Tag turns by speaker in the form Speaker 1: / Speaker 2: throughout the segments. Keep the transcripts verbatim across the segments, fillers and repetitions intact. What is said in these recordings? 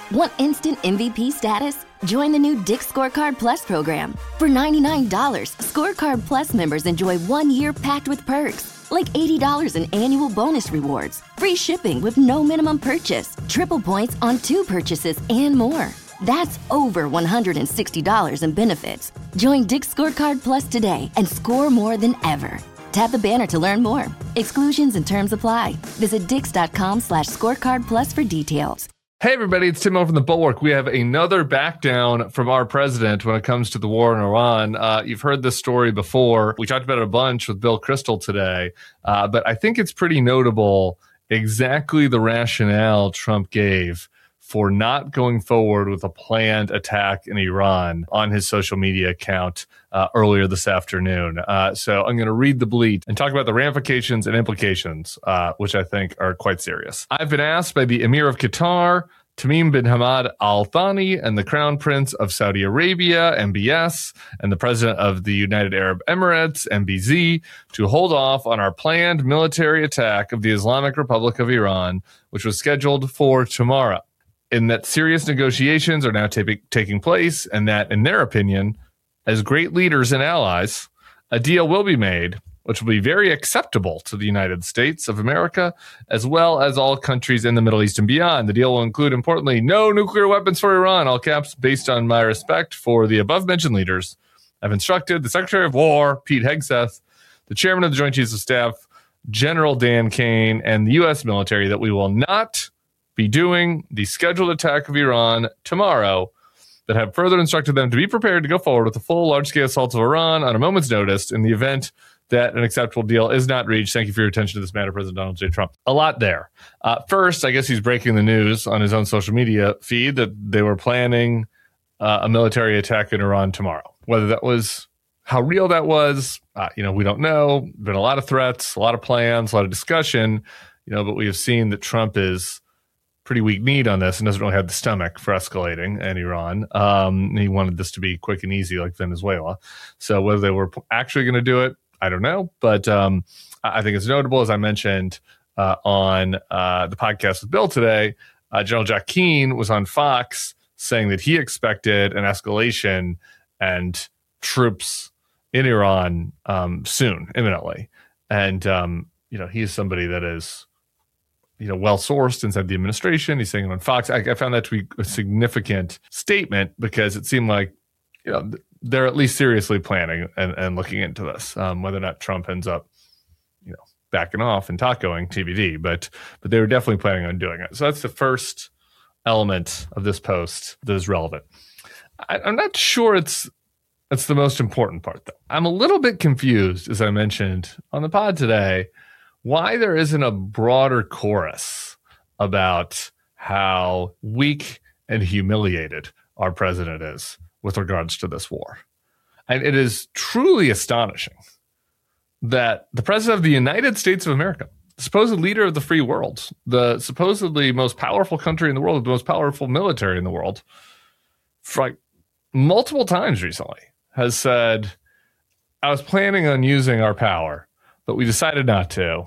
Speaker 1: Want instant M V P status? Join the new Dick's Scorecard Plus program. For ninety-nine dollars, Scorecard Plus members enjoy one year packed with perks, like eighty dollars in annual bonus rewards, free shipping with no minimum purchase, triple points on two purchases, and more. That's over one hundred sixty dollars in benefits. Join Dick's Scorecard Plus today and score more than ever. Tap the banner to learn more. Exclusions and terms apply. Visit dix.com slash scorecard plus for details.
Speaker 2: Hey everybody, it's Tim over from The Bulwark. We have another back down from our president when it comes to the war in Iran. Uh, you've heard this story before. We talked about it a bunch with Bill Kristol today, uh, but I think it's pretty notable exactly the rationale Trump gave for not going forward with a planned attack in Iran on his social media account uh, earlier this afternoon. Uh, so I'm going to read the bleat and talk about the ramifications and implications, uh, which I think are quite serious. I've been asked by the Emir of Qatar, Tamim bin Hamad Al Thani, and the Crown Prince of Saudi Arabia, M B S, and the President of the United Arab Emirates, M B Z, to hold off on our planned military attack of the Islamic Republic of Iran, which was scheduled for tomorrow. In that serious negotiations are now ta- taking place, and that, in their opinion, as great leaders and allies, a deal will be made, which will be very acceptable to the United States of America, as well as all countries in the Middle East and beyond. The deal will include, importantly, no nuclear weapons for Iran, all caps, based on my respect for the above-mentioned leaders. I've instructed the Secretary of War, Pete Hegseth, the Chairman of the Joint Chiefs of Staff, General Dan Kane, and the U S military that we will not be doing the scheduled attack of Iran tomorrow, that have further instructed them to be prepared to go forward with the full large-scale assaults of Iran on a moment's notice in the event that an acceptable deal is not reached. Thank you for your attention to this matter, President Donald J. Trump. A lot there. Uh, first, I guess he's breaking the news on his own social media feed that they were planning uh, a military attack in Iran tomorrow. Whether that was, how real that was, uh, you know, we don't know. Been a lot of threats, a lot of plans, a lot of discussion, you know, but we have seen that Trump is pretty weak-kneed on this and doesn't really have the stomach for escalating in Iran. Um, he wanted this to be quick and easy like Venezuela. So whether they were actually going to do it, I don't know. But um, I think it's notable, as I mentioned uh, on uh, the podcast with Bill today, uh, General Jack Keane was on Fox saying that he expected an escalation and troops in Iran um, soon, imminently. And, um, you know, he's somebody that is, you know, well-sourced inside the administration. He's saying it on Fox. I, I found that to be a significant statement because it seemed like, you know, they're at least seriously planning and, and looking into this. Um, whether or not Trump ends up, you know, backing off and tacoing, T B D, but but they were definitely planning on doing it. So that's the first element of this post that is relevant. I, I'm not sure it's that's the most important part, though. I'm a little bit confused, as I mentioned on the pod today, why there isn't a broader chorus about how weak and humiliated our president is with regards to this war. And it is truly astonishing that the president of the United States of America, the supposed leader of the free world, the supposedly most powerful country in the world, the most powerful military in the world, for like multiple times recently has said, I was planning on using our power, but we decided not to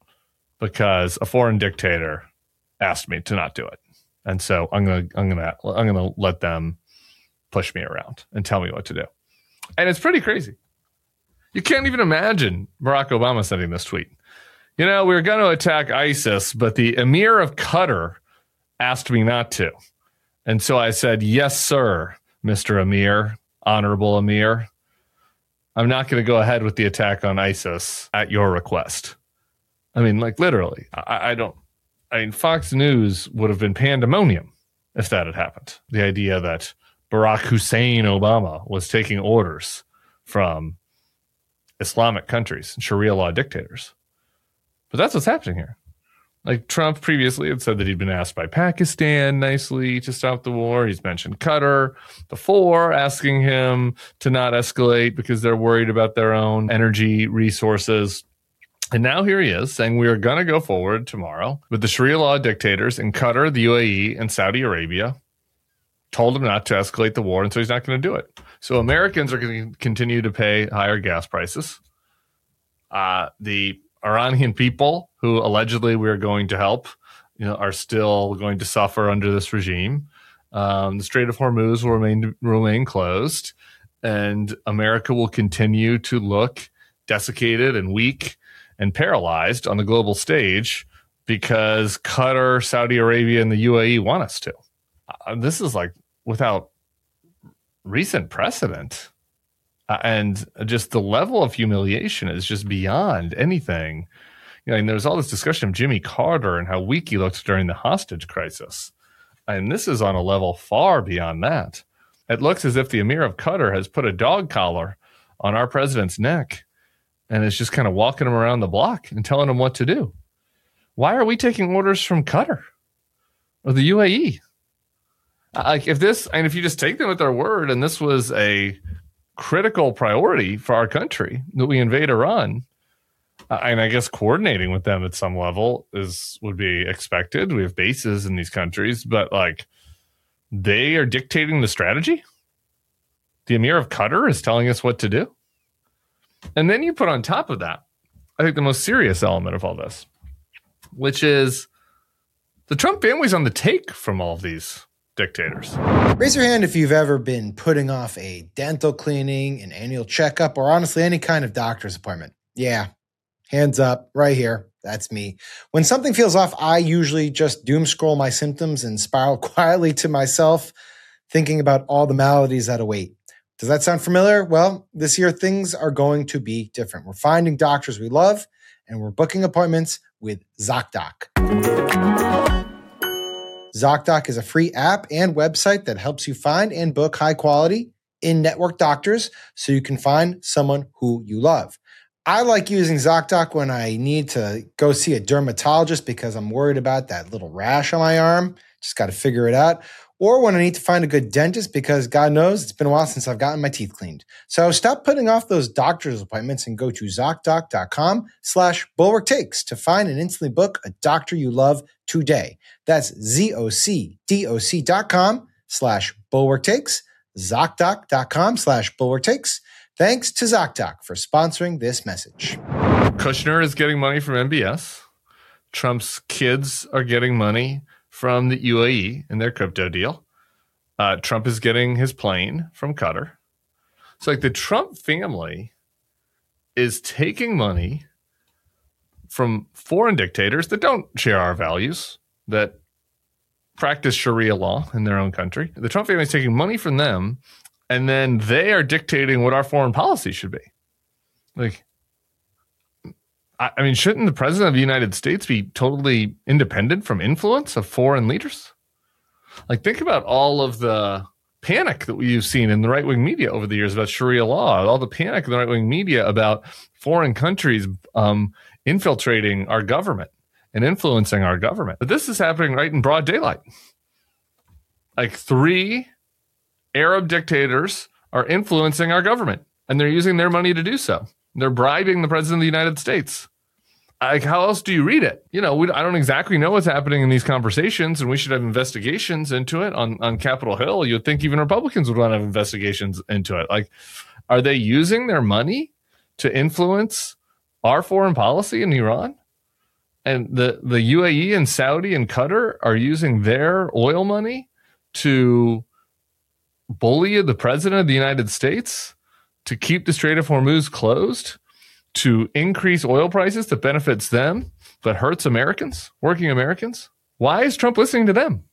Speaker 2: because a foreign dictator asked me to not do it. And so I'm going to I'm going to I'm going to let them push me around and tell me what to do. And it's pretty crazy. You can't even imagine Barack Obama sending this tweet. You know, we were going to attack ISIS, but the Emir of Qatar asked me not to. And so I said, yes, sir, Mister Emir, Honorable Emir. I'm not going to go ahead with the attack on ISIS at your request. I mean, like literally, I, I don't, I mean, Fox News would have been pandemonium if that had happened. The idea that Barack Hussein Obama was taking orders from Islamic countries, Sharia law dictators. But that's what's happening here. Like Trump previously had said that he'd been asked by Pakistan nicely to stop the war. He's mentioned Qatar before, asking him to not escalate because they're worried about their own energy resources. And now here he is saying we are going to go forward tomorrow with the Sharia law dictators in Qatar, the U A E, and Saudi Arabia. Told him not to escalate the war, and so he's not going to do it. So Americans are going to continue to pay higher gas prices. Uh, the Iranian people, who allegedly we're going to help, you know, are still going to suffer under this regime. Um, the Strait of Hormuz will remain remain closed, and America will continue to look desiccated and weak and paralyzed on the global stage because Qatar, Saudi Arabia, and the U A E want us to. Uh, this is like without recent precedent. Uh, and just the level of humiliation is just beyond anything. You know, and there's all this discussion of Jimmy Carter and how weak he looked during the hostage crisis. And this is on a level far beyond that. It looks as if the Emir of Qatar has put a dog collar on our president's neck and is just kind of walking him around the block and telling him what to do. Why are we taking orders from Qatar or the U A E? Like if this, and if you just take them at their word, and this was a critical priority for our country that we invade Iran, uh, and I guess coordinating with them at some level is would be expected. We have bases in these countries, but like they are dictating the strategy. The Emir of Qatar is telling us what to do. And then you put on top of that, I think the most serious element of all this, which is the Trump family's on the take from all of these dictators.
Speaker 3: Raise your hand if you've ever been putting off a dental cleaning, an annual checkup, or honestly any kind of doctor's appointment. Yeah, hands up right here. That's me. When something feels off, I usually just doom scroll my symptoms and spiral quietly to myself, thinking about all the maladies that await. Does that sound familiar? Well, this year things are going to be different. We're finding doctors we love, and we're booking appointments with ZocDoc. ZocDoc is a free app and website that helps you find and book high-quality, in-network doctors so you can find someone who you love. I like using ZocDoc when I need to go see a dermatologist because I'm worried about that little rash on my arm. Just got to figure it out. Or when I need to find a good dentist because God knows it's been a while since I've gotten my teeth cleaned. So stop putting off those doctor's appointments and go to ZocDoc.com slash Bulwark Takes to find and instantly book a doctor you love today. That's Z-O-C-D-O-C dot com slash Bulwark Takes, ZocDoc.com slash Bulwark Takes. Thanks to ZocDoc for sponsoring this message.
Speaker 2: Kushner is getting money from M B S. Trump's kids are getting money from the U A E in their crypto deal. Uh, Trump is getting his plane from Qatar. So like the Trump family is taking money from foreign dictators that don't share our values, that practice Sharia law in their own country. The Trump family is taking money from them, and then they are dictating what our foreign policy should be. Like, I, I mean, shouldn't the president of the United States be totally independent from influence of foreign leaders? Like, think about all of the panic that we've seen in the right-wing media over the years about Sharia law, all the panic in the right-wing media about foreign countries um, infiltrating our government and influencing our government. But this is happening right in broad daylight. Like three Arab dictators are influencing our government, and they're using their money to do so. They're bribing the president of the United States. Like, how else do you read it? You know, we, I don't exactly know what's happening in these conversations, and we should have investigations into it on, on Capitol Hill. You'd think even Republicans would want to have investigations into it. Like, are they using their money to influence our foreign policy in Iran? And the, the U A E and Saudi and Qatar are using their oil money to bully the president of the United States, to keep the Strait of Hormuz closed, to increase oil prices that benefits them but hurts Americans, working Americans. Why is Trump listening to them?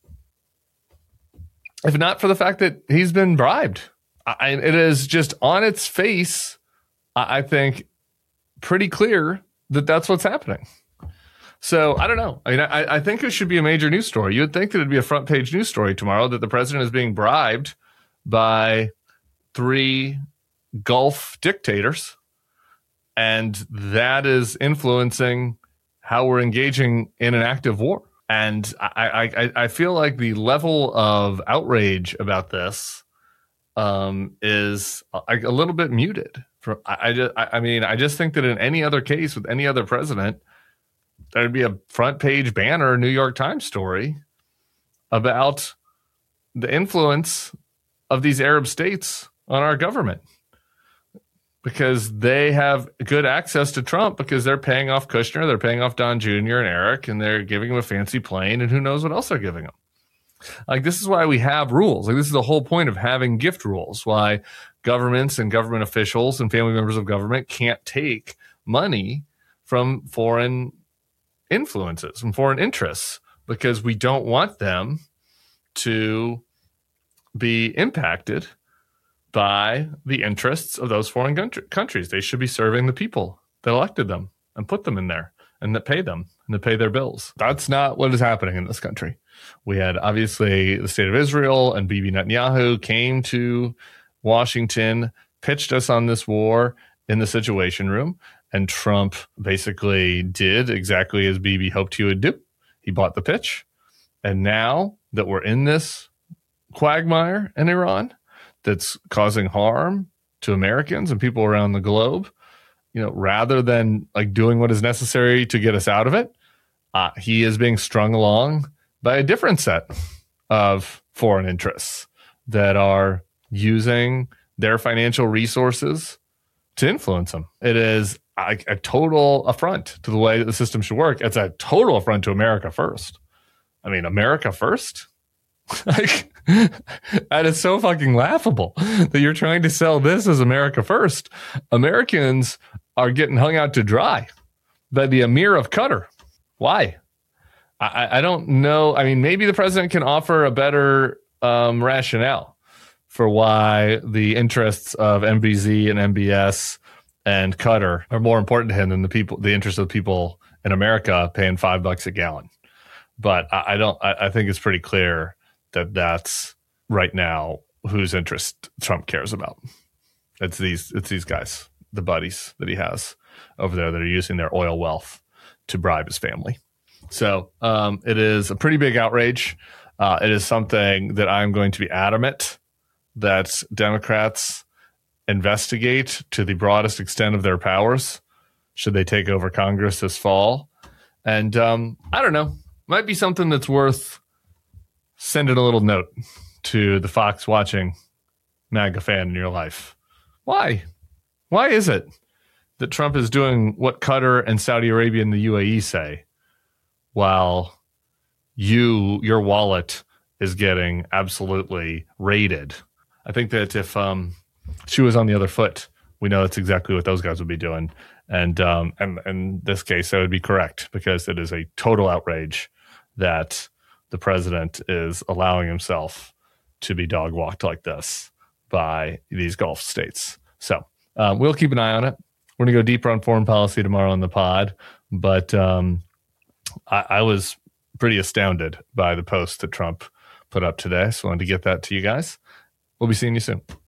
Speaker 2: If not for the fact that he's been bribed. I, it is just on its face, I think, pretty clear that that's what's happening. So I don't know. I mean, I, I think it should be a major news story. You would think that it'd be a front page news story tomorrow that the president is being bribed by three Gulf dictators, and that is influencing how we're engaging in an active war. And I, I, I feel like the level of outrage about this um, is a, a little bit muted. For I, I, just, I mean, I just think that in any other case with any other president, there'd be a front page banner New York Times story about the influence of these Arab states on our government, because they have good access to Trump because they're paying off Kushner, they're paying off Don Junior and Eric, and they're giving him a fancy plane, and who knows what else they're giving him. Like, this is why we have rules. Like, this is the whole point of having gift rules, why governments and government officials and family members of government can't take money from foreign influences, from foreign interests, because we don't want them to be impacted by the interests of those foreign country- countries. They should be serving the people that elected them and put them in there and that pay them and that pay their bills. That's not what is happening in this country. We had, obviously, the state of Israel, and Bibi Netanyahu came to Washington, pitched us on this war in the Situation Room, and Trump basically did exactly as Bibi hoped he would do. He bought the pitch. And now that we're in this quagmire in Iran that's causing harm to Americans and people around the globe, you know, rather than like doing what is necessary to get us out of it, uh, he is being strung along by a different set of foreign interests that are using their financial resources to influence them. It is a, a total affront to the way that the system should work. It's a total affront to America first. I mean, America first? Like, that is so fucking laughable that you're trying to sell this as America first. Americans are getting hung out to dry by the Emir of Qatar. Why? I, I don't know. I mean, maybe the president can offer a better um, rationale for why the interests of M B Z and M B S and Qatar are more important to him than the people, the interests of the people in America paying five bucks a gallon. But I, I don't. I, I think it's pretty clear that that's right now whose interest Trump cares about. It's these. It's these guys, the buddies that he has over there that are using their oil wealth to bribe his family. So um, it is a pretty big outrage. Uh, it is something that I'm going to be adamant that Democrats investigate to the broadest extent of their powers should they take over Congress this fall. And um, I don't know, might be something that's worth sending a little note to the Fox watching MAGA fan in your life. Why? Why is it that Trump is doing what Qatar and Saudi Arabia and the U A E say, while you, your wallet is getting absolutely raided? I think that if um, she was on the other foot, we know that's exactly what those guys would be doing. And, um, and, and in this case, that would be correct, because it is a total outrage that the president is allowing himself to be dog walked like this by these Gulf states. So um, we'll keep an eye on it. We're going to go deeper on foreign policy tomorrow on the pod, but um, I, I was pretty astounded by the post that Trump put up today. So I wanted to get that to you guys. We'll be seeing you soon.